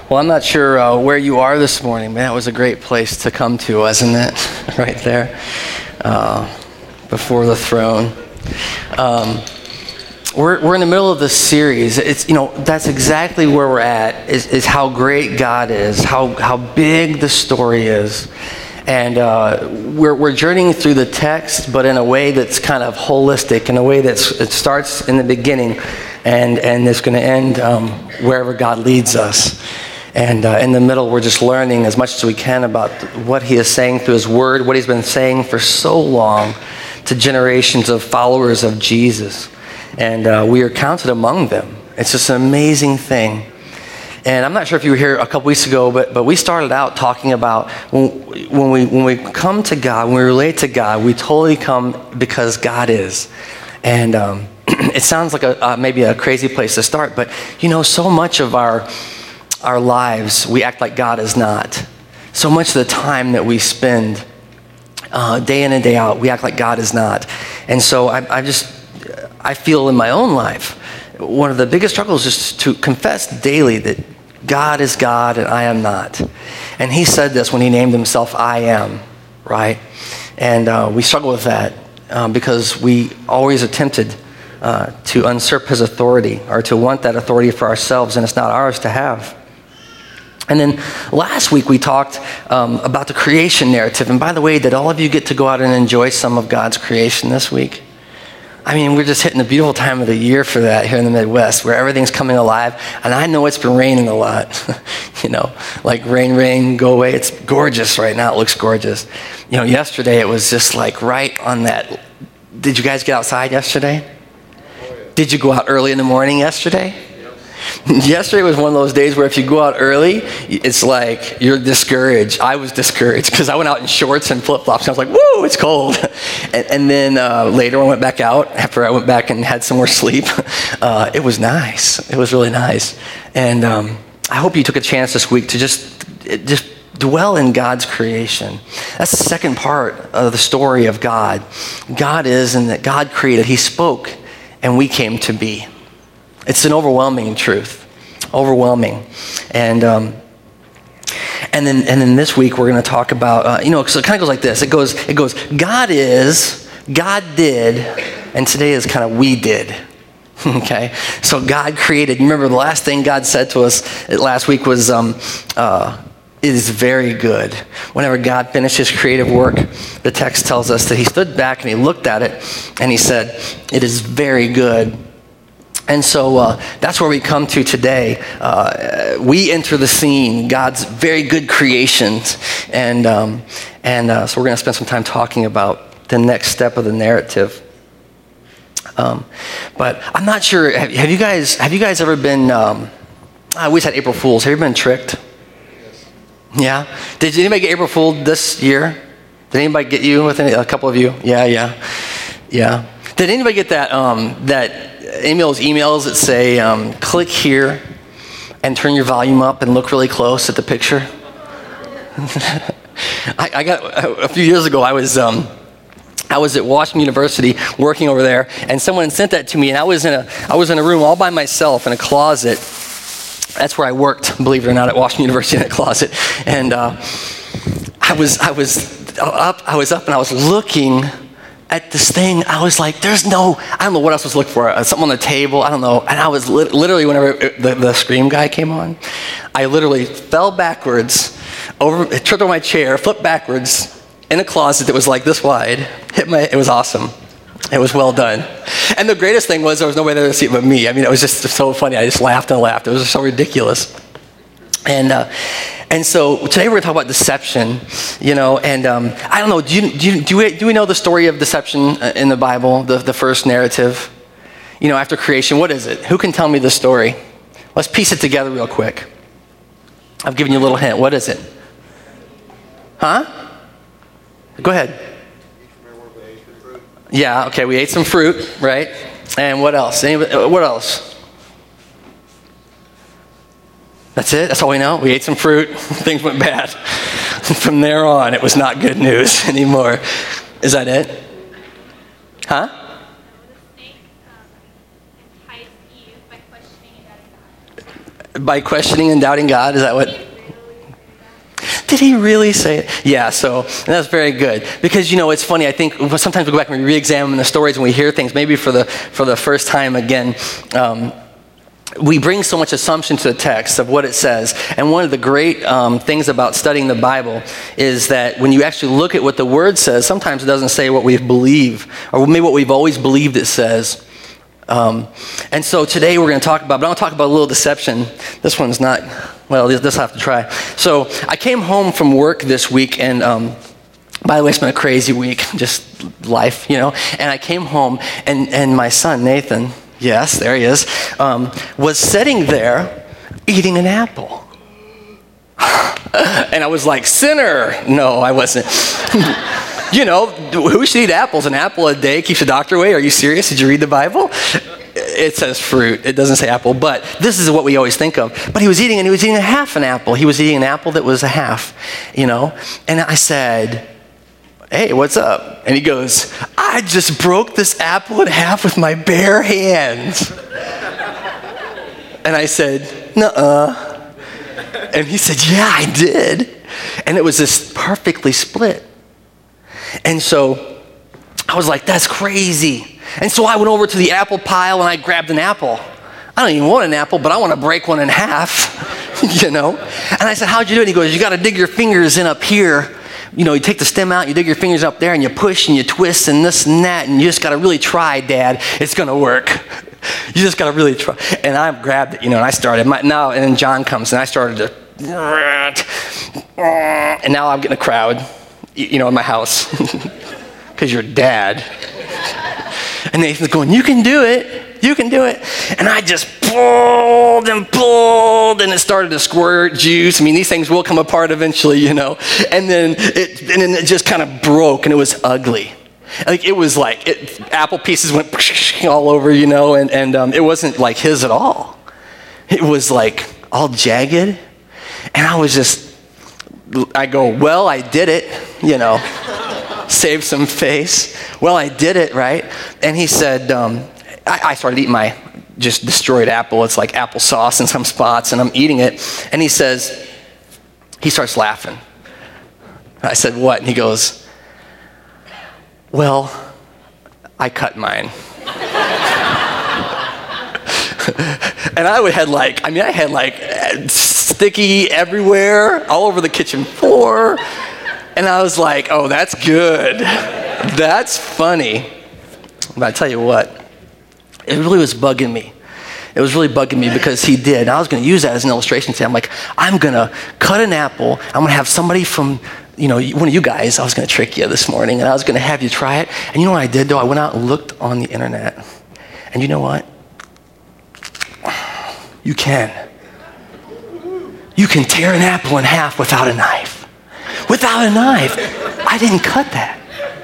Well, I'm not sure where you are this morning, but that was a great place to come to, wasn't it? Right there, before the throne. We're in the middle of this series. It's that's exactly where we're at. Is how great God is, how big the story is, and we're journeying through the text, but in a way that's kind of holistic, in a way it starts in the beginning, and it's going to end wherever God leads us. And in the middle, we're just learning as much as we can about what he is saying through his word, what he's been saying for so long to generations of followers of Jesus. And we are counted among them. It's just an amazing thing. And I'm not sure if you were here a couple weeks ago, but we started out talking about when we come to God, when we relate to God, we totally come because God is. And it sounds like maybe a crazy place to start, but so much of our lives, we act like God is not. So much of the time that we spend day in and day out, we act like God is not. And so I feel in my own life, one of the biggest struggles is to confess daily that God is God and I am not. And he said this when he named himself I am, right? And we struggle with that because we always are tempted to usurp his authority or to want that authority for ourselves, and it's not ours to have. And then last week we talked about the creation narrative. And by the way, did all of you get to go out and enjoy some of God's creation this week? I mean, we're just hitting a beautiful time of the year for that here in the Midwest, where everything's coming alive. And I know it's been raining a lot. Like rain, go away. It's gorgeous right now. It looks gorgeous. Yesterday it was just like right on that. Did you guys get outside yesterday? Did you go out early in the morning yesterday? Yesterday was one of those days where if you go out early, it's like you're discouraged. I was discouraged because I went out in shorts and flip-flops, and I was like, woo, it's cold. And then later I went back out after I went back and had some more sleep. It was nice. It was really nice. And I hope you took a chance this week to just dwell in God's creation. That's the second part of the story of God. God is, and that God created. He spoke, and we came to be. It's an overwhelming truth, overwhelming, and then this week we're going to talk about so it kind of goes like this. It goes. God is, God did, and today is kind of we did. Okay, so God created. Remember the last thing God said to us last week was, "It is very good." Whenever God finished his creative work, the text tells us that he stood back and he looked at it and he said, "It is very good." And so that's where we come to today. We enter the scene, God's very good creations. And so we're going to spend some time talking about the next step of the narrative. But I'm not sure, have you guys ever been, we always had April Fools. Have you been tricked? Yes. Yeah? Did anybody get April Fooled this year? Did anybody get you with a couple of you? Yeah. Did anybody get that emails that say, click here and turn your volume up and look really close at the picture? I got, a few years ago, I was at Washington University working over there, and someone sent that to me, and I was in a room all by myself in a closet. That's where I worked, believe it or not, at Washington University, in a closet. And I was up and I was looking at this thing. I was like, I don't know what else I was looking for. Something on the table, I don't know. And I was literally, whenever the Scream guy came on, I literally fell backwards, tripped over my chair, flipped backwards in a closet that was like this wide. It was awesome. It was well done. And the greatest thing was there was nobody there to see it but me. I mean, it was just so funny. I just laughed and laughed. It was so ridiculous. And so today we're going to talk about deception, and I don't know, do we know the story of deception in the Bible, the first narrative? After creation, what is it? Who can tell me the story? Let's piece it together real quick. I've given you a little hint. What is it? Huh? Go ahead. Yeah, okay, we ate some fruit, right? And what else? What else? That's it? That's all we know? We ate some fruit, things went bad. From there on, it was not good news anymore. Is that it? Huh? By questioning and doubting God, is that what? Did he really say it? Yeah, so that's very good. Because, it's funny, I think sometimes we go back and we re-examine the stories and we hear things, maybe for the first time again. We bring so much assumption to the text of what it says. And one of the great things about studying the Bible is that when you actually look at what the Word says, sometimes it doesn't say what we believe, or maybe what we've always believed it says. And so today we're going to talk about, but I'm going to talk about a little deception. This one's not, well, this I'll have to try. So I came home from work this week, and by the way, it's been a crazy week, just life, And I came home, and my son, Nathan, yes, there he is, was sitting there eating an apple. And I was like, sinner. No, I wasn't. Who should eat apples? An apple a day keeps the doctor away. Are you serious? Did you read the Bible? It says fruit. It doesn't say apple, but this is what we always think of. But he was eating a half an apple. He was eating an apple that was a half, And I said, hey, what's up? And he goes, I just broke this apple in half with my bare hands. And I said, nuh-uh. And he said, yeah, I did. And it was just perfectly split. And so I was like, that's crazy. And so I went over to the apple pile and I grabbed an apple. I don't even want an apple, but I want to break one in half, And I said, how'd you do it? And he goes, you got to dig your fingers in up here. You take the stem out, you dig your fingers up there, and you push and you twist and this and that, and you just got to really try, Dad. It's going to work. You just got to really try. And I grabbed it, and I started. And then John comes, and I started to, and now I'm getting a crowd, in my house, because you're Dad. And Nathan's going, you can do it. You can do it. And I just pulled, and it started to squirt juice. I mean, these things will come apart eventually, And then it just kind of broke, and it was ugly. Like it was like apple pieces went all over, and it wasn't like his at all. It was like all jagged, and I go, well, I did it, save some face. Well, I did it, right? And he said, I started eating my just destroyed apple. It's like applesauce in some spots, and I'm eating it. And he starts laughing. I said, what? And he goes, well, I cut mine. And I had sticky everywhere, all over the kitchen floor. And I was like, oh, that's good. That's funny. But I tell you what, it really was bugging me. It was really bugging me because he did. And I was going to use that as an illustration today. I'm like, I'm going to cut an apple. I'm going to have somebody from, one of you guys, I was going to trick you this morning, and I was going to have you try it. And you know what I did, though? I went out and looked on the internet. And you know what? You can. You can tear an apple in half without a knife. Without a knife. I didn't cut that.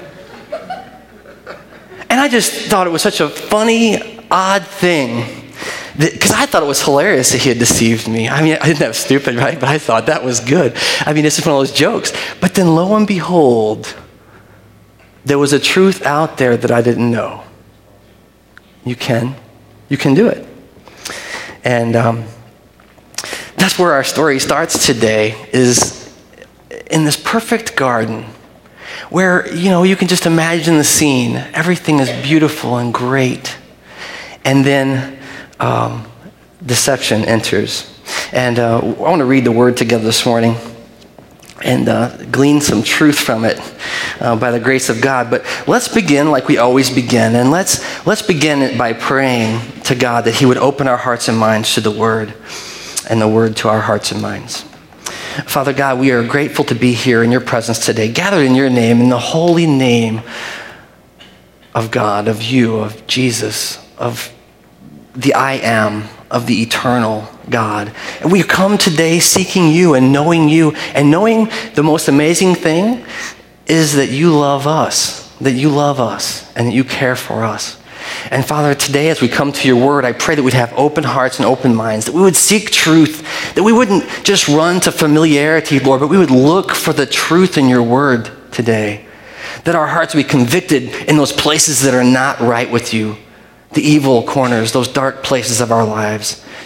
And I just thought it was such a funny, odd thing. Because I thought it was hilarious that he had deceived me. I mean, I didn't have stupid, right? But I thought that was good. I mean, it's just one of those jokes. But then lo and behold, there was a truth out there that I didn't know. You can do it. And that's where our story starts today, is in this perfect garden where, you can just imagine the scene. Everything is beautiful and great. And then deception enters. And I want to read the word together this morning and glean some truth from it by the grace of God. But let's begin like we always begin. And let's begin it by praying to God that he would open our hearts and minds to the word, and the word to our hearts and minds. Father God, we are grateful to be here in your presence today, gathered in your name, in the holy name of God, of you, of Jesus, of the I am, of the eternal God. And we come today seeking you and knowing the most amazing thing is that you love us, and that you care for us. And Father, today as we come to your word, I pray that we'd have open hearts and open minds, that we would seek truth, that we wouldn't just run to familiarity, Lord, but we would look for the truth in your word today, that our hearts would be convicted in those places that are not right with you, the evil corners, those dark places of our lives,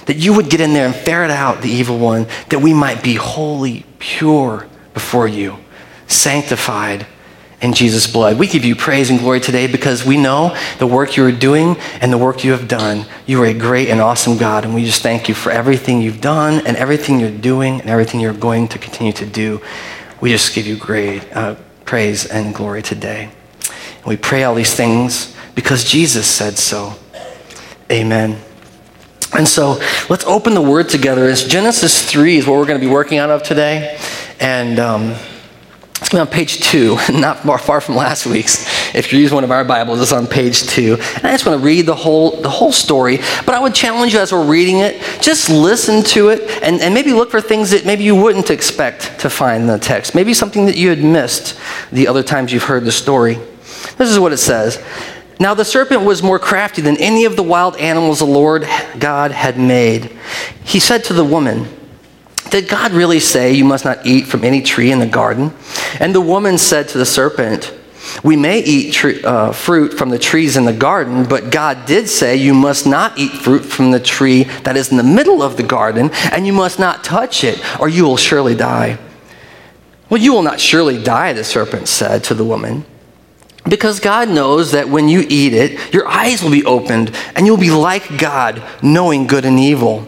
that you would get in there and ferret out the evil one, that we might be holy, pure before you, sanctified in Jesus' blood. We give you praise and glory today because we know the work you are doing and the work you have done. You are a great and awesome God, and we just thank you for everything you've done and everything you're doing and everything you're going to continue to do. We just give you great praise and glory today. And we pray all these things because Jesus said so. Amen. And so let's open the word together. It's Genesis 3 is what we're going to be working out of today. And it's going to be on page 2, not far from last week's. If you're using one of our Bibles, it's on page 2. And I just want to read the whole story. But I would challenge you as we're reading it, just listen to it and maybe look for things that maybe you wouldn't expect to find in the text. Maybe something that you had missed the other times you've heard the story. This is what it says. Now the serpent was more crafty than any of the wild animals the Lord God had made. He said to the woman, "Did God really say you must not eat from any tree in the garden?" And the woman said to the serpent, "We may eat fruit from the trees in the garden, but God did say you must not eat fruit from the tree that is in the middle of the garden, and you must not touch it, or you will surely die." "Well, you will not surely die," the serpent said to the woman, "because God knows that when you eat it, your eyes will be opened, and you will be like God, knowing good and evil."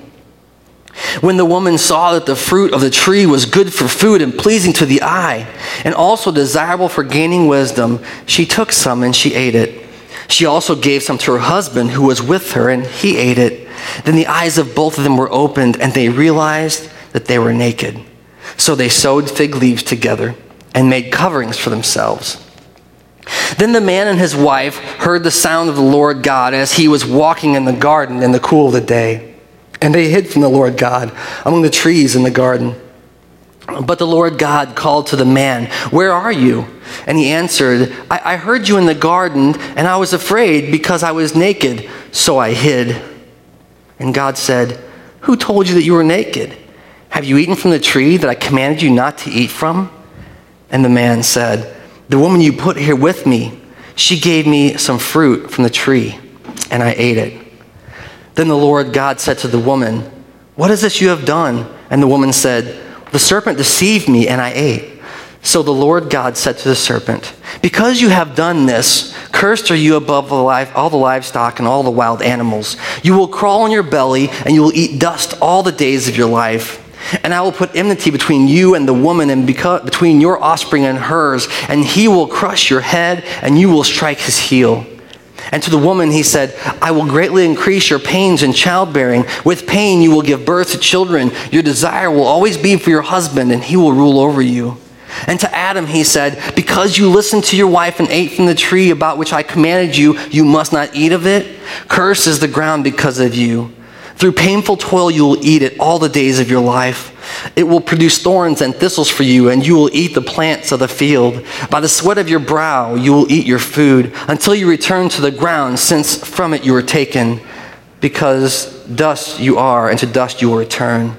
When the woman saw that the fruit of the tree was good for food and pleasing to the eye, and also desirable for gaining wisdom, she took some and she ate it. She also gave some to her husband who was with her, and he ate it. Then the eyes of both of them were opened, and they realized that they were naked. So they sewed fig leaves together and made coverings for themselves. Then the man and his wife heard the sound of the Lord God as he was walking in the garden in the cool of the day. And they hid from the Lord God among the trees in the garden. But the Lord God called to the man, "Where are you?" And he answered, I heard you in the garden, and I was afraid because I was naked, so I hid." And God said, "Who told you that you were naked? Have you eaten from the tree that I commanded you not to eat from?" And the man said, "The woman you put here with me, she gave me some fruit from the tree, and I ate it." Then the Lord God said to the woman, "What is this you have done?" And the woman said, "The serpent deceived me, and I ate." So the Lord God said to the serpent, "Because you have done this, cursed are you above all the livestock and all the wild animals. You will crawl on your belly, and you will eat dust all the days of your life. And I will put enmity between you and the woman, and between your offspring and hers, and he will crush your head, and you will strike his heel." And to the woman he said, "I will greatly increase your pains in childbearing. With pain you will give birth to children. Your desire will always be for your husband, and he will rule over you." And to Adam he said, "Because you listened to your wife and ate from the tree about which I commanded you, you must not eat of it. Cursed is the ground because of you. Through painful toil you will eat it all the days of your life. It will produce thorns and thistles for you, and you will eat the plants of the field. By the sweat of your brow you will eat your food, until you return to the ground, since from it you were taken. Because dust you are, and to dust you will return."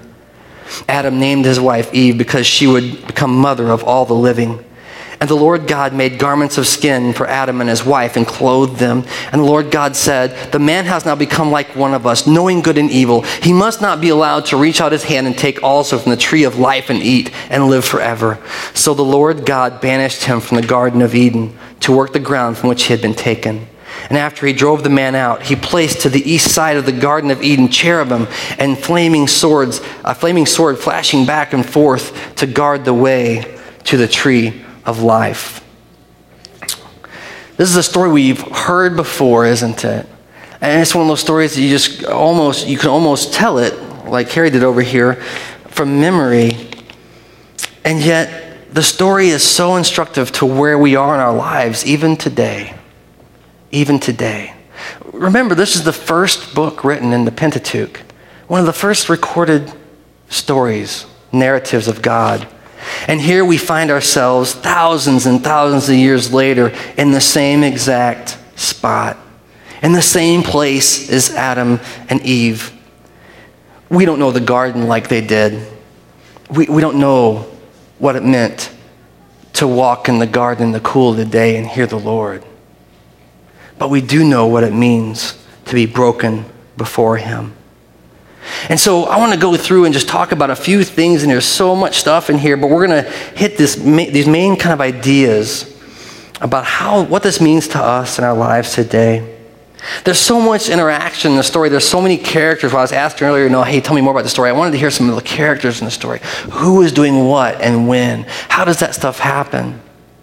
Adam named his wife Eve because she would become mother of all the living. And the Lord God made garments of skin for Adam and his wife and clothed them. And the Lord God said, "The man has now become like one of us, knowing good and evil. He must not be allowed to reach out his hand and take also from the tree of life and eat and live forever." So the Lord God banished him from the Garden of Eden to work the ground from which he had been taken. And after he drove the man out, he placed to the east side of the Garden of Eden cherubim and a flaming sword flashing back and forth to guard the way to the tree of life. This is a story we've heard before, isn't it? And it's one of those stories that you can almost tell it, like Harry did over here, from memory. And yet, the story is so instructive to where we are in our lives, even today. Even today. Remember, this is the first book written in the Pentateuch, one of the first recorded stories, narratives of God. And here we find ourselves thousands and thousands of years later in the same exact spot, in the same place as Adam and Eve. We don't know the garden like they did. We don't know what it meant to walk in the garden in the cool of the day and hear the Lord. But we do know what it means to be broken before him. And so I want to go through and just talk about a few things, and there's so much stuff in here, but we're going to hit these main kind of ideas about what this means to us in our lives today. There's so much interaction in the story. There's so many characters. When I was asked earlier, hey, tell me more about the story. I wanted to hear some of the characters in the story. Who is doing what and when? How does that stuff happen?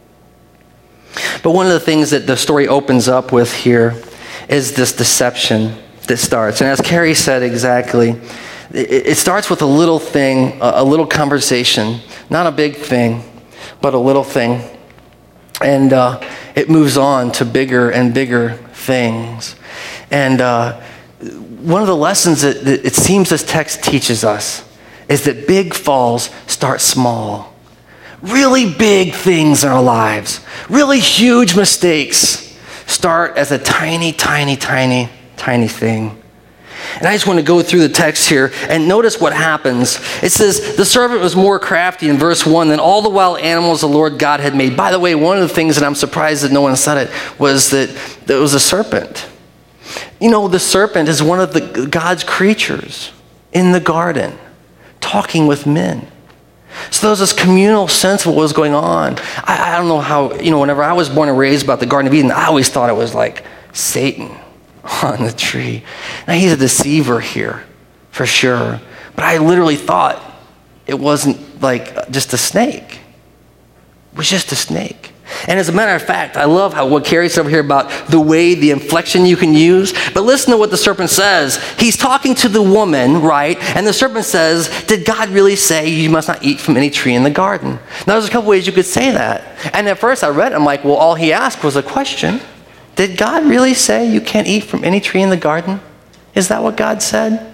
But one of the things that the story opens up with here is this deception that starts. And as Carrie said exactly, it starts with a little thing, a little conversation. Not a big thing, but a little thing. And it moves on to bigger and bigger things. And one of the lessons that it seems this text teaches us is that big falls start small. Really big things in our lives, really huge mistakes start as a tiny, tiny, tiny, tiny thing. And I just want to go through the text here and notice what happens. It says, the servant was more crafty in verse 1 than all the wild animals the Lord God had made. By the way, one of the things that I'm surprised that no one said it was that it was a serpent. The serpent is one of God's creatures in the garden, talking with men. So there was this communal sense of what was going on. I don't know how, whenever I was born and raised about the Garden of Eden, I always thought it was like Satan on the tree. Now he's a deceiver here, for sure. But I literally thought it wasn't like just a snake. It was just a snake. And as a matter of fact, I love what Carrie said over here about the inflection you can use. But listen to what the serpent says. He's talking to the woman, right? And the serpent says, did God really say you must not eat from any tree in the garden? Now there's a couple ways you could say that. And at first I read it, I'm like, well, all he asked was a question. Did God really say you can't eat from any tree in the garden? Is that what God said?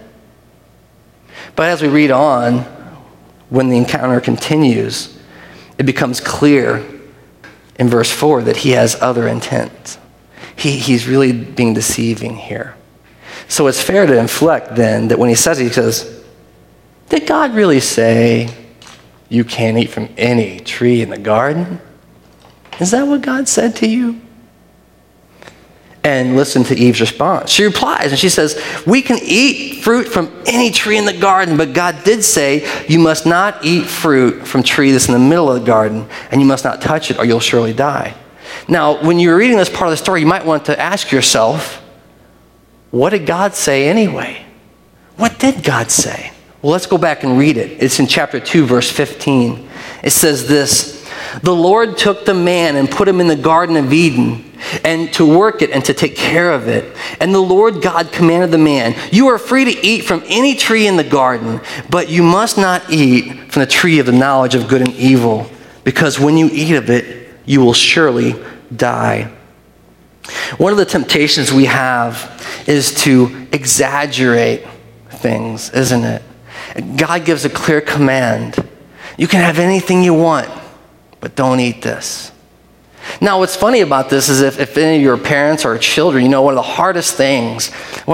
But as we read on, when the encounter continues, it becomes clear in verse 4 that he has other intent. He's really being deceiving here. So it's fair to inflect then that when he says, did God really say you can't eat from any tree in the garden? Is that what God said to you? And listen to Eve's response. She replies and she says, we can eat fruit from any tree in the garden, but God did say you must not eat fruit from tree that's in the middle of the garden, and you must not touch it or you'll surely die. Now, when you're reading this part of the story, you might want to ask yourself, what did God say anyway? What did God say? Well, let's go back and read it. It's in chapter 2, verse 15. It says this, the Lord took the man and put him in the Garden of Eden and to work it and to take care of it. And the Lord God commanded the man, you are free to eat from any tree in the garden, but you must not eat from the tree of the knowledge of good and evil, because when you eat of it, you will surely die. One of the temptations we have is to exaggerate things, isn't it? God gives a clear command. You can have anything you want, but don't eat this. Now, what's funny about this is if any of your parents or children, one of the hardest things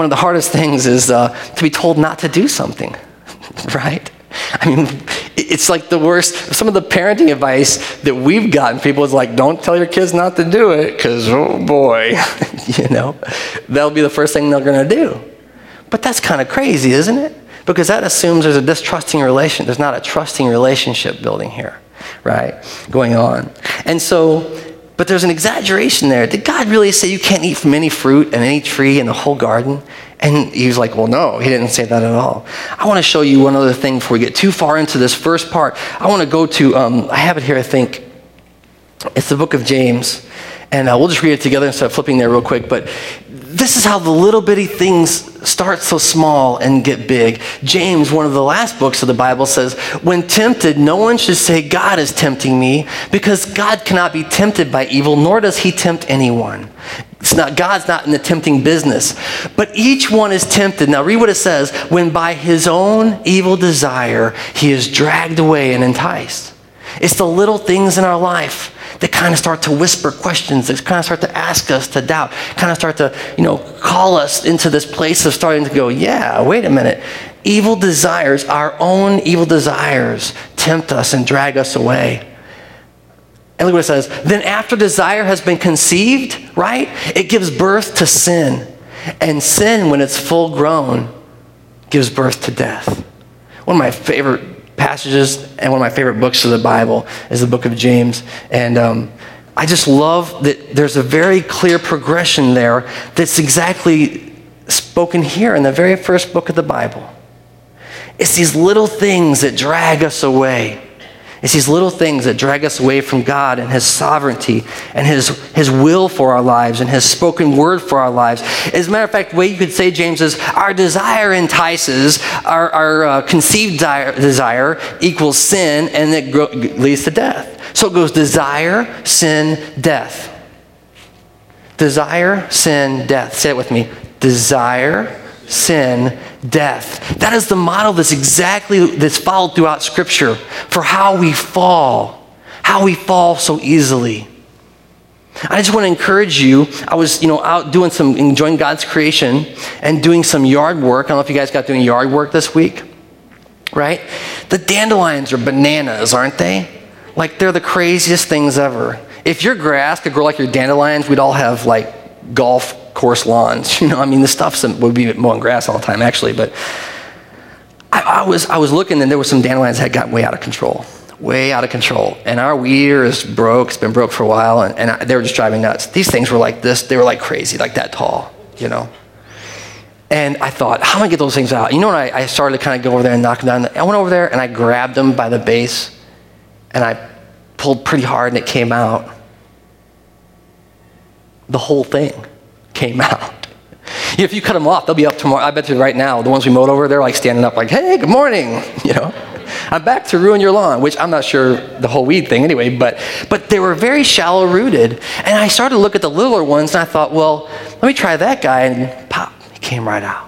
is to be told not to do something, right? I mean, it's like the worst. Some of the parenting advice that we've gotten, people is like, don't tell your kids not to do it, because, oh boy, that'll be the first thing they're going to do. But that's kind of crazy, isn't it? Because that assumes there's a distrusting relation. There's not a trusting relationship building here, right, going on. And so, but there's an exaggeration there. Did God really say you can't eat from any fruit and any tree in the whole garden? And he was like, well, no, he didn't say that at all. I want to show you one other thing before we get too far into this first part. I want to go to, I have it here, I think. It's the book of James. And we'll just read it together instead of flipping there real quick. But this is how the little bitty things start so small and get big. James, one of the last books of the Bible, says, when tempted, no one should say, God is tempting me, because God cannot be tempted by evil, nor does he tempt anyone. God's not in the tempting business. But each one is tempted. Now read what it says. When by his own evil desire, he is dragged away and enticed. It's the little things in our life that kind of start to whisper questions, that kind of start to ask us to doubt, kind of start to, call us into this place of starting to go, yeah, wait a minute. Evil desires, our own evil desires, tempt us and drag us away. And look what it says. Then after desire has been conceived, right, it gives birth to sin. And sin, when it's full grown, gives birth to death. One of my favorite passages and one of my favorite books of the Bible is the book of James. And I just love that there's a very clear progression there that's exactly spoken here in the very first book of the Bible. It's these little things that drag us away. It's these little things that drag us away from God and His sovereignty and His will for our lives and His spoken word for our lives. As a matter of fact, the way you could say, James, is our desire entices, our conceived desire equals sin, and it leads to death. So it goes desire, sin, death. Desire, sin, death. Say it with me. Desire, sin, death. That is the model that's followed throughout Scripture for how we fall so easily. I just want to encourage you. I was, out enjoying God's creation and doing some yard work. I don't know if you guys got doing yard work this week, right? The dandelions are bananas, aren't they? Like, they're the craziest things ever. If your grass could grow like your dandelions, we'd all have like golf course lawns. The stuff would be mowing grass all the time, actually. But I was looking, and there were some dandelions that had gotten way out of control. And our weeder is broke. It's been broke for a while, and they were just driving nuts. These things were like this. They were like crazy, like that tall, And I thought, how am I going to get those things out? When I started to kind of go over there and knock them down? I went over there, and I grabbed them by the base, and I pulled pretty hard, and it came out. The whole thing came out. If you cut them off, they'll be up tomorrow. I bet you right now, the ones we mowed over, they're like standing up like, hey, good morning, I'm back to ruin your lawn, which I'm not sure the whole weed thing anyway, but they were very shallow rooted. And I started to look at the littler ones, and I thought, well, let me try that guy, and pop, it came right out.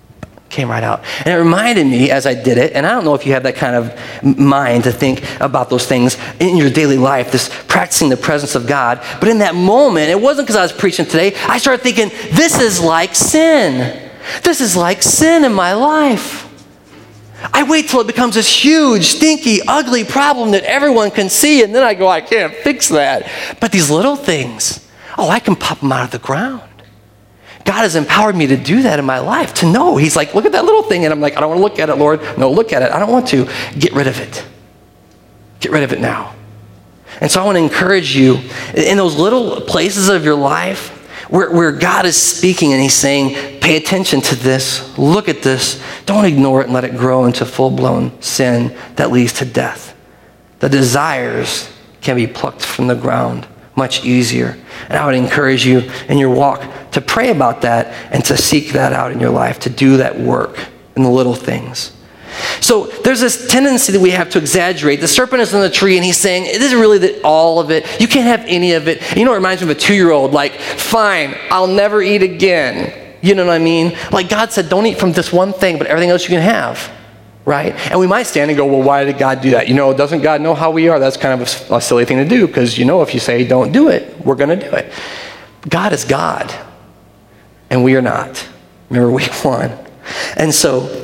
And it reminded me as I did it, and I don't know if you have that kind of mind to think about those things in your daily life, this practicing the presence of God. But in that moment, it wasn't because I was preaching today. I started thinking, this is like sin. This is like sin in my life. I wait till it becomes this huge, stinky, ugly problem that everyone can see, and then I go, I can't fix that. But these little things, I can pop them out of the ground. God has empowered me to do that in my life, to know. He's like, look at that little thing. And I'm like, I don't want to look at it, Lord. No, look at it. I don't want to. Get rid of it. Get rid of it now. And so I want to encourage you in those little places of your life where God is speaking and He's saying, pay attention to this. Look at this. Don't ignore it and let it grow into full-blown sin that leads to death. The desires can be plucked from the ground much easier. And I would encourage you in your walk to pray about that and to seek that out in your life, to do that work in the little things. So there's this tendency that we have to exaggerate. The serpent is in the tree, and he's saying, it isn't really all of it. You can't have any of it. And it reminds me of a 2-year-old, like, fine, I'll never eat again. You know what I mean? Like God said, don't eat from this one thing, but everything else you can have. Right? And we might stand and go, well, why did God do that? Doesn't God know how we are? That's kind of a silly thing to do, because if you say don't do it, we're going to do it. God is God, and we are not. Remember week 1. And so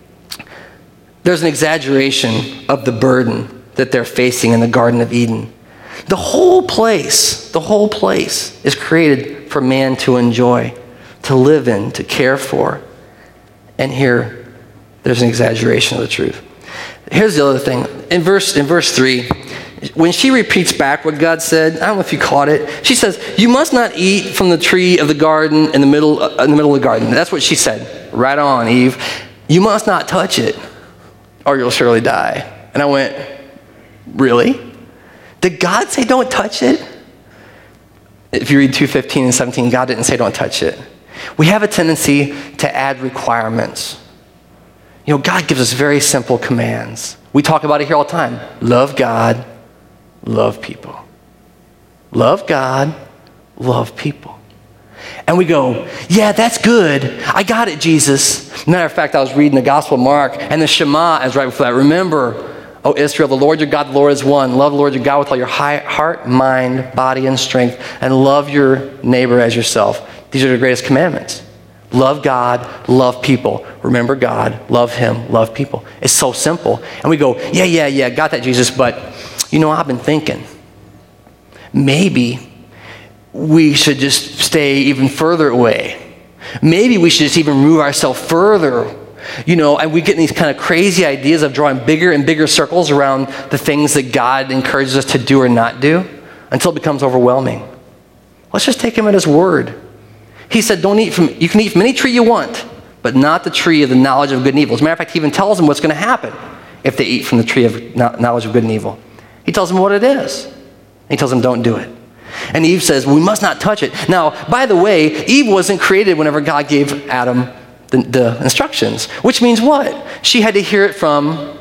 there's an exaggeration of the burden that they're facing in the Garden of Eden. The whole place is created for man to enjoy, to live in, to care for. And here, there's an exaggeration of the truth. Here's the other thing. In verse 3, when she repeats back what God said, I don't know if you caught it. She says, "You must not eat from the tree of the garden in the middle of the garden." That's what she said. Right on, Eve. You must not touch it, or you'll surely die. And I went, really? Did God say don't touch it? If you read 2:15 and 17, God didn't say don't touch it. We have a tendency to add requirements. God gives us very simple commands. We talk about it here all the time. Love God, love people. Love God, love people. And we go, yeah, that's good. I got it, Jesus. Matter of fact, I was reading the Gospel of Mark, and the Shema is right before that. Remember, O Israel, the Lord your God, the Lord is one. Love the Lord your God with all your heart, mind, body, and strength, and love your neighbor as yourself. These are the greatest commandments. Love God, love people. Remember God, love Him, love people. It's so simple. And we go, yeah, got that, Jesus, but I've been thinking, maybe we should just stay even further away. Maybe we should just even remove ourselves further And we get in these kind of crazy ideas of drawing bigger and bigger circles around the things that God encourages us to do or not do until it becomes overwhelming. Let's just take him at his word. He said, you can eat from any tree you want, but not the tree of the knowledge of good and evil. As a matter of fact, he even tells them what's going to happen if they eat from the tree of knowledge of good and evil. He tells them what it is. He tells them don't do it. And Eve says, we must not touch it. Now, by the way, Eve wasn't created whenever God gave Adam the instructions, which means what? She had to hear it from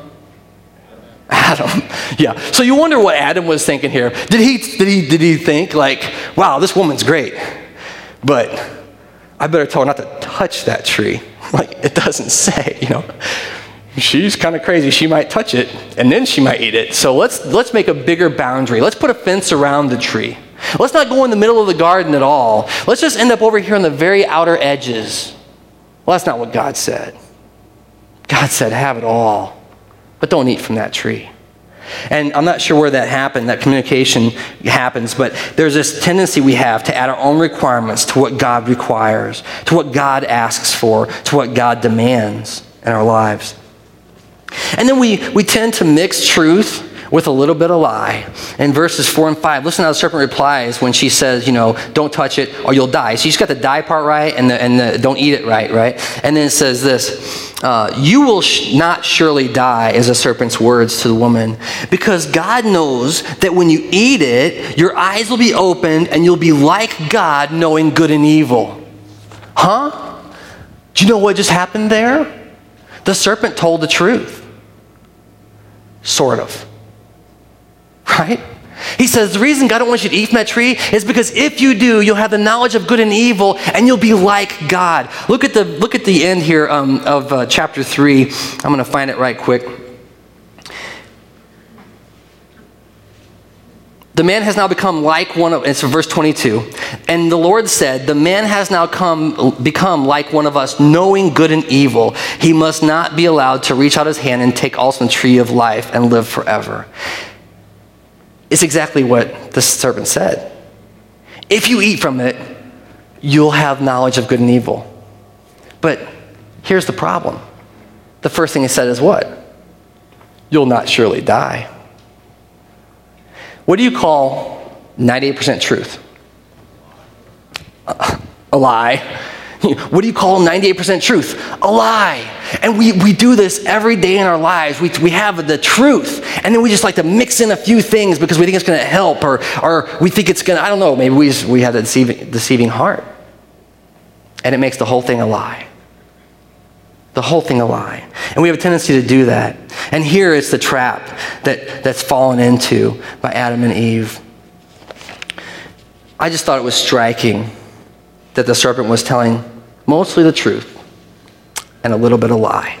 Adam. Yeah. So you wonder what Adam was thinking here. Did he think like, wow, this woman's great, but I better tell her not to touch that tree. Like it doesn't say, She's kind of crazy. She might touch it, and then she might eat it. So let's make a bigger boundary. Let's put a fence around the tree. Let's not go in the middle of the garden at all. Let's just end up over here on the very outer edges. Well, that's not what God said. God said, have it all, but don't eat from that tree. And I'm not sure where that happened, that communication happens, but there's this tendency we have to add our own requirements to what God requires, to what God asks for, to what God demands in our lives. And then we tend to mix truth with a little bit of lie. In verses 4 and 5, listen how the serpent replies when she says, don't touch it or you'll die. So she's got the die part right and the don't eat it right? And then it says this, you will not surely die, is the serpent's words to the woman, because God knows that when you eat it, your eyes will be opened and you'll be like God, knowing good and evil. Huh? Do you know what just happened there? The serpent told the truth. Sort of. Right? He says the reason God don't want you to eat from that tree is because if you do, you'll have the knowledge of good and evil and you'll be like God. Look at the end here of chapter 3. I'm going to find it right quick. The man has now become like one of, it's verse 22. And the Lord said, the man has now become like one of us, knowing good and evil. He must not be allowed to reach out his hand and take also the tree of life and live forever. It's exactly what the serpent said. If you eat from it, you'll have knowledge of good and evil. But here's the problem. The first thing he said is what? You'll not surely die. What do you call 98% truth? A lie. What do you call 98% truth? A lie. And we do this every day in our lives. We have the truth, and then we just like to mix in a few things because we think it's going to help, or we think it's going to, I don't know, maybe we have a deceiving heart. And it makes the whole thing a lie. The whole thing a lie. And we have a tendency to do that. And here is the trap that's fallen into by Adam and Eve. I just thought it was striking that the serpent was telling mostly the truth and a little bit of lie.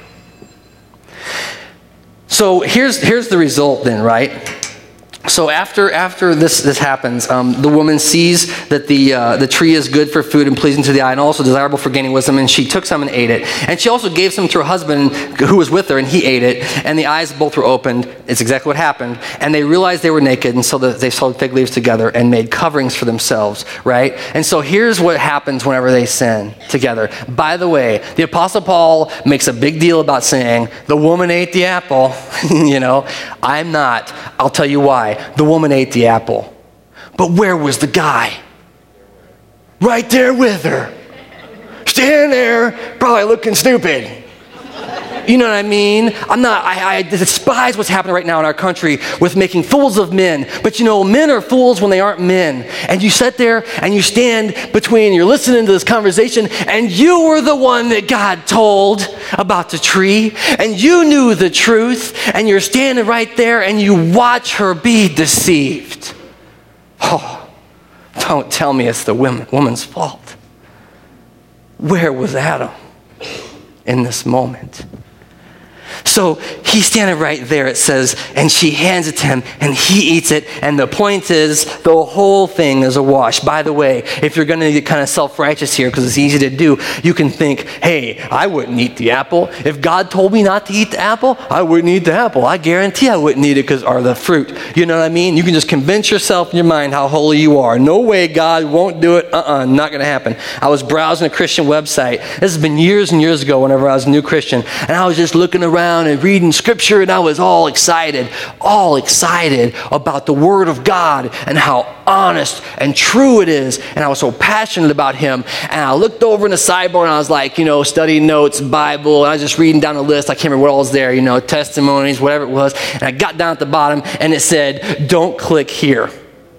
So here's the result then, right? So after this happens, the woman sees that the tree is good for food and pleasing to the eye and also desirable for gaining wisdom, and she took some and ate it. And she also gave some to her husband who was with her, and he ate it. And the eyes both were opened. It's exactly what happened. And they realized they were naked, and so they sewed fig leaves together and made coverings for themselves, right? And so here's what happens whenever they sin together. By the way, the Apostle Paul makes a big deal about saying, the woman ate the apple. I'm not. I'll tell you why. The woman ate the apple. But where was the guy? Right there with her. Standing there, probably looking stupid. You know what I mean? I despise what's happening right now in our country with making fools of men. But men are fools when they aren't men. And you sit there and you stand between, you're listening to this conversation, and you were the one that God told about the tree, and you knew the truth, and you're standing right there and you watch her be deceived. Oh, don't tell me it's the woman's fault. Where was Adam in this moment? So he's standing right there, it says, and she hands it to him, and he eats it. And the point is, the whole thing is a wash. By the way, if you're going to get kind of self-righteous here, because it's easy to do, you can think, hey, I wouldn't eat the apple. If God told me not to eat the apple, I wouldn't eat the apple. I guarantee I wouldn't eat it or the fruit. You know what I mean? You can just convince yourself in your mind how holy you are. No way, God won't do it. Not going to happen. I was browsing a Christian website. This has been years and years ago whenever I was a new Christian. And I was just looking around and reading scripture, and I was all excited about the Word of God and how honest and true it is. And I was so passionate about Him. And I looked over in the sidebar, and I was like, study notes, Bible, and I was just reading down the list. I can't remember what all was there, testimonies, whatever it was. And I got down at the bottom, and it said, don't click here.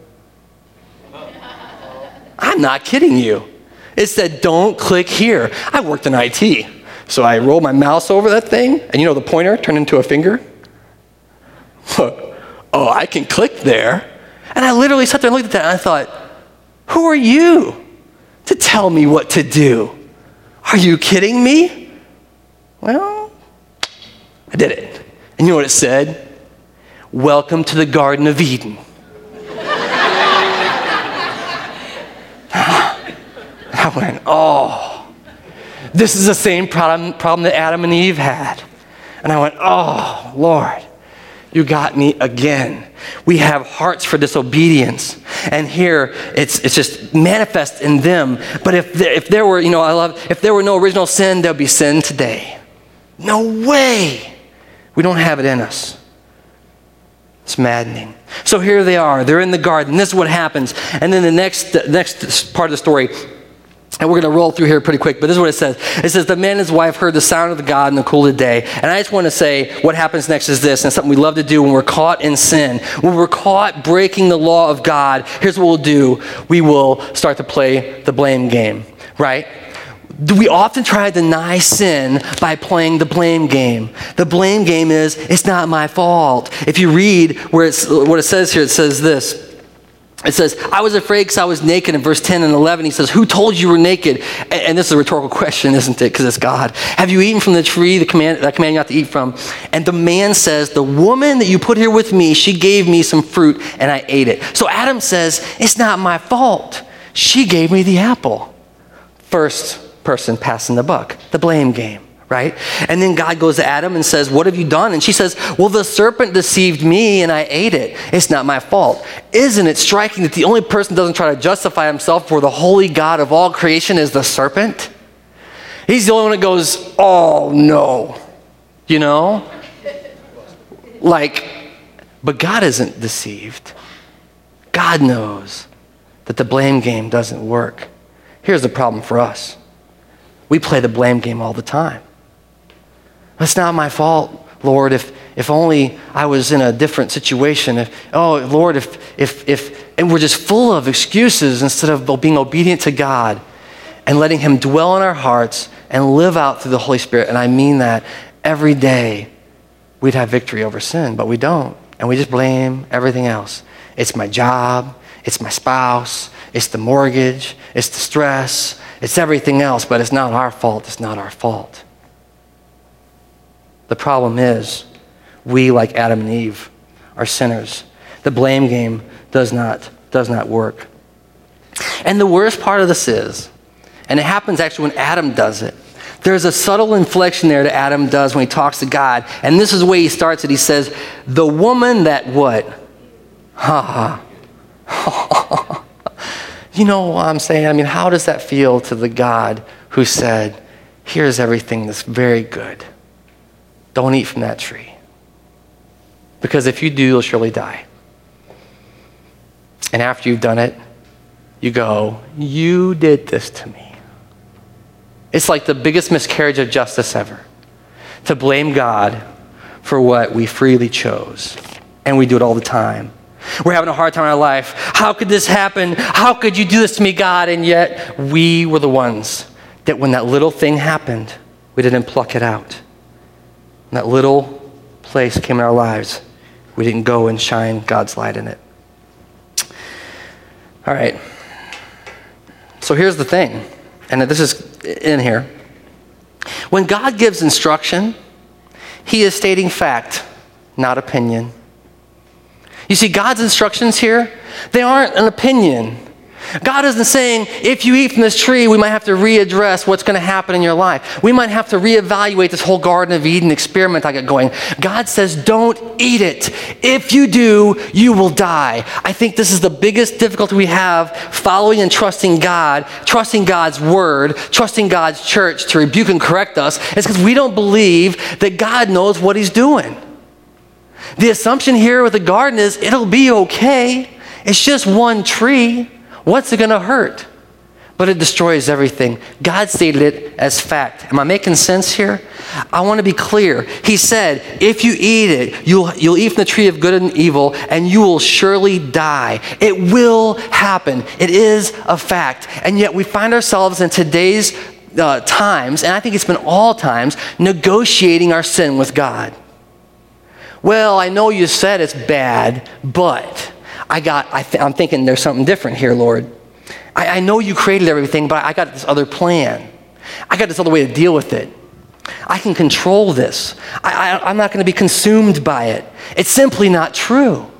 I'm not kidding you. It said, don't click here. I worked in IT. So I rolled my mouse over that thing, and the pointer turned into a finger. Oh, I can click there. And I literally sat there and looked at that, and I thought, who are you to tell me what to do? Are you kidding me? Well, I did it. And you know what it said? Welcome to the Garden of Eden. I went, oh, this is the same problem that Adam and Eve had. And I went, oh, Lord, you got me again. We have hearts for disobedience. And here, it's just manifest in them. But if there were, if there were no original sin, there'd be sin today. No way. We don't have it in us. It's maddening. So here they are. They're in the garden. This is what happens. And then the next part of the story, and we're going to roll through here pretty quick, but this is what it says. It says, the man and his wife heard the sound of the God in the cool of the day. And I just want to say what happens next is this, and it's something we love to do when we're caught in sin. When we're caught breaking the law of God, here's what we'll do. We will start to play the blame game, right? We often try to deny sin by playing the blame game. The blame game is, it's not my fault. If you read what it says here, it says this. It says, I was afraid because I was naked. In verse 10 and 11, he says, who told you were naked? And this is a rhetorical question, isn't it? Because it's God. Have you eaten from the tree that command you not to eat from? And the man says, the woman that you put here with me, she gave me some fruit and I ate it. So Adam says, it's not my fault. She gave me the apple. First person passing the buck, the blame game. Right? And then God goes to Adam and says, what have you done? And she says, well, the serpent deceived me and I ate it. It's not my fault. Isn't it striking that the only person that doesn't try to justify himself for the holy God of all creation is the serpent? He's the only one that goes, oh no. But God isn't deceived. God knows that the blame game doesn't work. Here's the problem for us. We play the blame game all the time. It's not my fault, Lord, if only I was in a different situation. Lord, and we're just full of excuses instead of being obedient to God and letting Him dwell in our hearts and live out through the Holy Spirit. And I mean that every day we'd have victory over sin, but we don't. And we just blame everything else. It's my job, it's my spouse, it's the mortgage, it's the stress, it's everything else, but it's not our fault. It's not our fault. The problem is, we, like Adam and Eve, are sinners. The blame game does not work. And the worst part of this is, and it happens actually when Adam does it, there's a subtle inflection there that Adam does when he talks to God. And this is the way he starts it. He says, the woman that what? Ha ha. You know what I'm saying? I mean, how does that feel to the God who said, here's everything that's very good. Don't eat from that tree. Because if you do, you'll surely die. And after you've done it, you go, you did this to me. It's like the biggest miscarriage of justice ever. To blame God for what we freely chose. And we do it all the time. We're having a hard time in our life. How could this happen? How could you do this to me, God? And yet we were the ones that when that little thing happened, we didn't pluck it out. And that little place came in our lives. We didn't go and shine God's light in it. All right. So here's the thing. And this is in here. When God gives instruction, He is stating fact, not opinion. You see, God's instructions here, they aren't an opinion. God isn't saying, if you eat from this tree, we might have to readdress what's going to happen in your life. We might have to reevaluate this whole Garden of Eden experiment I got going. God says, don't eat it. If you do, you will die. I think this is the biggest difficulty we have following and trusting God, trusting God's word, trusting God's church to rebuke and correct us, is because we don't believe that God knows what he's doing. The assumption here with the garden is it'll be okay. It's just one tree. What's it going to hurt? But it destroys everything. God stated it as fact. Am I making sense here? I want to be clear. He said, if you eat it, you'll eat from the tree of good and evil, and you will surely die. It will happen. It is a fact. And yet we find ourselves in today's times, and I think it's been all times, negotiating our sin with God. Well, I know you said it's bad, but I'm thinking there's something different here, Lord. I know you created everything, but I got this other plan. I got this other way to deal with it. I can control this. I'm not going to be consumed by it. It's simply not true.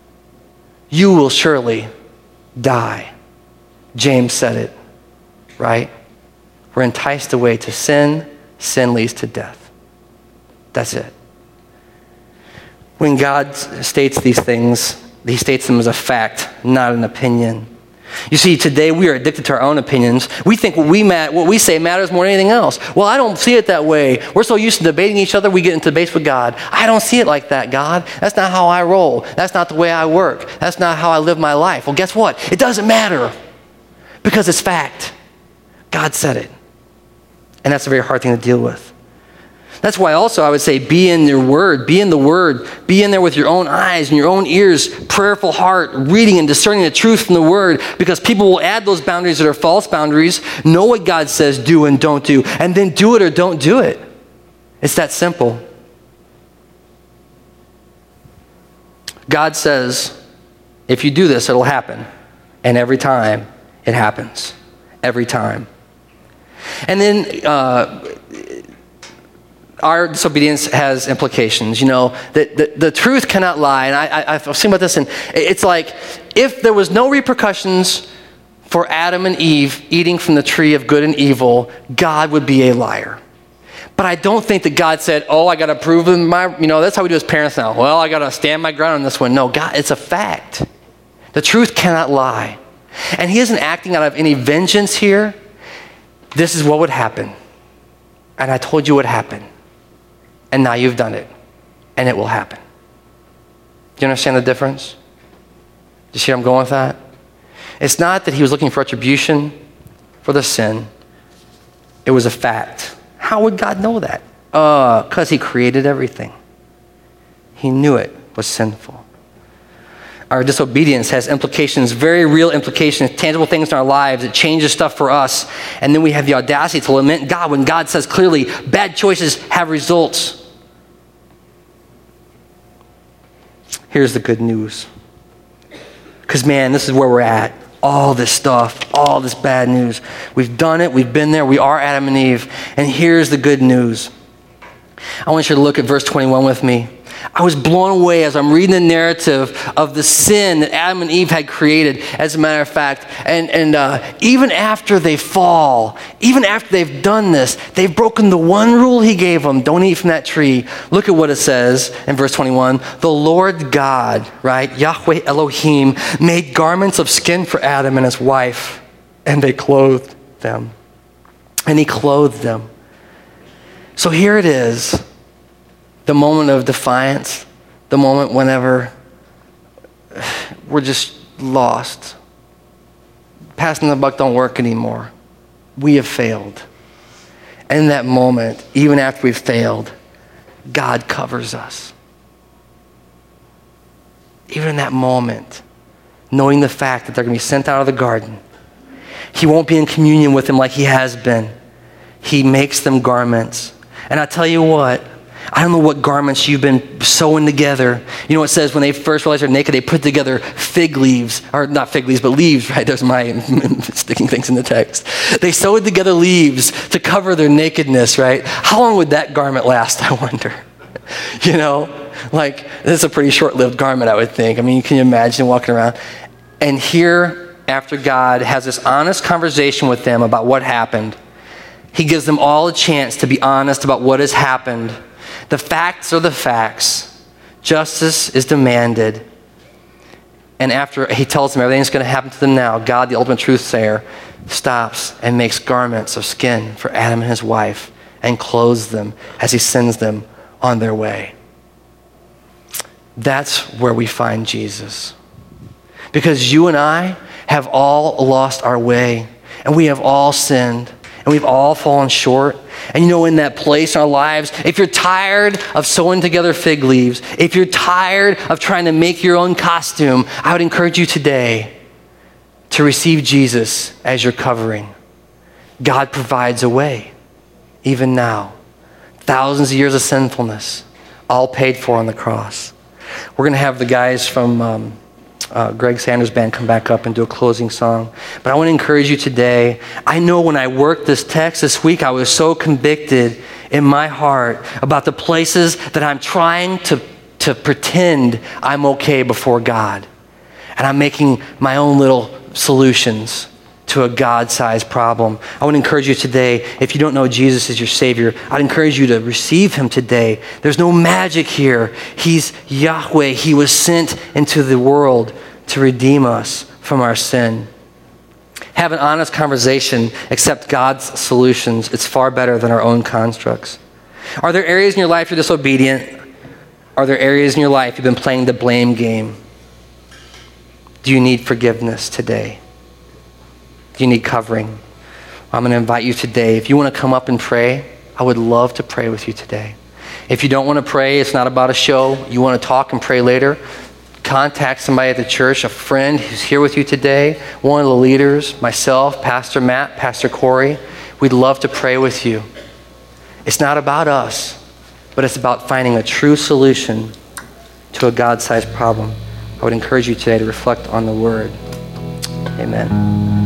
You will surely die. James said it, right? We're enticed away to sin. Sin leads to death. That's it. When God states these things, he states them as a fact, not an opinion. You see, today we are addicted to our own opinions. We think what we say matters more than anything else. Well, I don't see it that way. We're so used to debating each other, we get into debates with God. I don't see it like that, God. That's not how I roll. That's not the way I work. That's not how I live my life. Well, guess what? It doesn't matter because it's fact. God said it. And that's a very hard thing to deal with. That's why also I would say be in your word, be in the word, be in there with your own eyes and your own ears, prayerful heart, reading and discerning the truth from the word, because people will add those boundaries that are false boundaries, know what God says do and don't do, and then do it or don't do it. It's that simple. God says, if you do this, it'll happen. And every time it happens. Every time. And then our disobedience has implications. You know, the truth cannot lie. And I've seen about this, and it's like if there was no repercussions for Adam and Eve eating from the tree of good and evil, God would be a liar. But I don't think that God said, oh, I got to prove that's how we do as parents now. Well, I got to stand my ground on this one. No, God, it's a fact. The truth cannot lie. And he isn't acting out of any vengeance here. This is what would happen. And I told you what happened. And now you've done it. And it will happen. Do you understand the difference? Do you see where I'm going with that? It's not that he was looking for retribution for the sin. It was a fact. How would God know that? Because he created everything. He knew it was sinful. Our disobedience has implications, very real implications, tangible things in our lives. It changes stuff for us. And then we have the audacity to lament God when God says clearly, bad choices have results. Here's the good news. Because, man, this is where we're at. All this stuff, all this bad news. We've done it. We've been there. We are Adam and Eve. And here's the good news. I want you to look at verse 21 with me. I was blown away as I'm reading the narrative of the sin that Adam and Eve had created, as a matter of fact. And even after they fall, even after they've done this, they've broken the one rule he gave them, don't eat from that tree. Look at what it says in verse 21. The Lord God, right, Yahweh Elohim, made garments of skin for Adam and his wife, and they clothed them. And he clothed them. So here it is. The moment of defiance, the moment whenever we're just lost. Passing the buck don't work anymore. We have failed. And in that moment, even after we've failed, God covers us. Even in that moment, knowing the fact that they're going to be sent out of the garden, he won't be in communion with them like he has been. He makes them garments. And I tell you what, I don't know what garments you've been sewing together. You know, it says when they first realized they're naked, they put together fig leaves, or not fig leaves, but leaves, right? There's my sticking things in the text. They sewed together leaves to cover their nakedness, right? How long would that garment last, I wonder? You know, like this is a pretty short-lived garment, I would think. I mean, can you imagine walking around? And here, after God has this honest conversation with them about what happened, he gives them all a chance to be honest about what has happened. The facts are the facts. Justice is demanded. And after he tells them everything's going to happen to them now, God, the ultimate truth sayer, stops and makes garments of skin for Adam and his wife and clothes them as he sends them on their way. That's where we find Jesus. Because you and I have all lost our way, and we have all sinned, and we've all fallen short. And you know, in that place in our lives, if you're tired of sewing together fig leaves, if you're tired of trying to make your own costume, I would encourage you today to receive Jesus as your covering. God provides a way, even now. Thousands of years of sinfulness, all paid for on the cross. We're going to have the guys from Greg Sanders' band come back up and do a closing song. But I want to encourage you today. I know when I worked this text this week, I was so convicted in my heart about the places that I'm trying to pretend I'm okay before God. And I'm making my own little solutions to a God-sized problem. I want to encourage you today, if you don't know Jesus as your Savior, I'd encourage you to receive him today. There's no magic here. He's Yahweh. He was sent into the world to redeem us from our sin. Have an honest conversation. Accept God's solutions. It's far better than our own constructs. Are there areas in your life you're disobedient? Are there areas in your life you've been playing the blame game? Do you need forgiveness today? Do you need covering? I'm going to invite you today. If you want to come up and pray, I would love to pray with you today. If you don't want to pray, it's not about a show, you want to talk and pray later, contact somebody at the church, a friend who's here with you today, one of the leaders, myself, Pastor Matt, Pastor Corey. We'd love to pray with you. It's not about us, but it's about finding a true solution to a God-sized problem. I would encourage you today to reflect on the word. Amen.